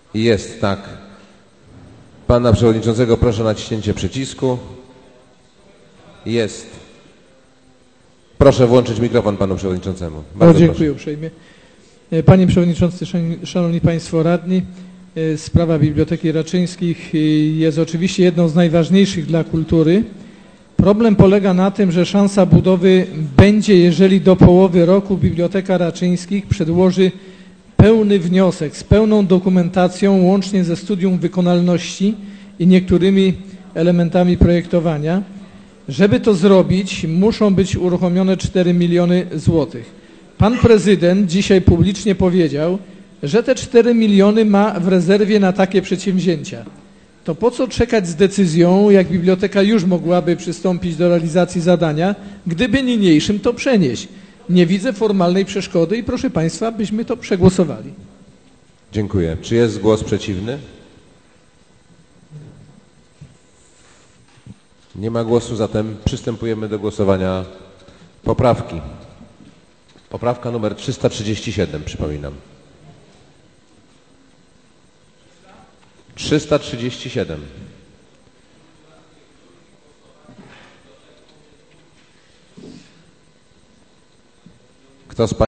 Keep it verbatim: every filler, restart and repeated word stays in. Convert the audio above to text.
Jest, tak. Pana przewodniczącego proszę o naciśnięcie przycisku. Jest. Proszę włączyć mikrofon panu przewodniczącemu. Bardzo o, dziękuję proszę. uprzejmie. Panie przewodniczący, szanowni państwo radni, sprawa Biblioteki Raczyńskich jest oczywiście jedną z najważniejszych dla kultury. Problem polega na tym, że szansa budowy będzie, jeżeli do połowy roku Biblioteka Raczyńskich przedłoży pełny wniosek z pełną dokumentacją, łącznie ze studium wykonalności i niektórymi elementami projektowania. Żeby to zrobić, muszą być uruchomione cztery miliony złotych. Pan prezydent dzisiaj publicznie powiedział, że te cztery miliony ma w rezerwie na takie przedsięwzięcia. To po co czekać z decyzją, jak biblioteka już mogłaby przystąpić do realizacji zadania, gdyby niniejszym to przenieść? Nie widzę formalnej przeszkody i proszę państwa, byśmy to przegłosowali. Dziękuję. Czy jest głos przeciwny? Nie ma głosu, zatem przystępujemy do głosowania poprawki. Poprawka numer trzysta trzydzieści siedem, przypominam. trzysta trzydzieści siedem. Kto z